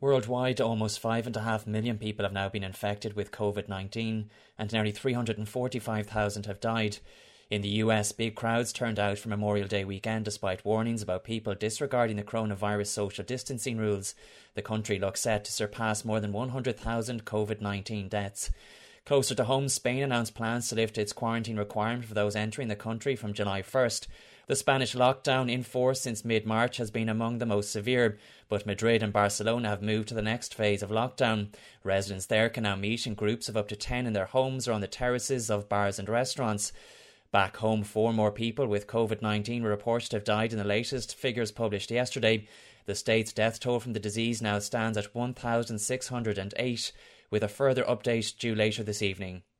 Worldwide, almost 5.5 million people have now been infected with COVID-19 and nearly 345,000 have died. In the US, big crowds turned out for Memorial Day weekend despite warnings about people disregarding the coronavirus social distancing rules. The country looks set to surpass more than 100,000 COVID-19 deaths. Closer to home, Spain announced plans to lift its quarantine requirement for those entering the country from July 1st. The Spanish lockdown in force since mid-March has been among the most severe, but Madrid and Barcelona have moved to the next phase of lockdown. Residents there can now meet in groups of up to 10 in their homes or on the terraces of bars and restaurants. Back home, 4 more people with COVID-19 were reported to have died in the latest figures published yesterday. The state's death toll from the disease now stands at 1,608, with a further update due later this evening.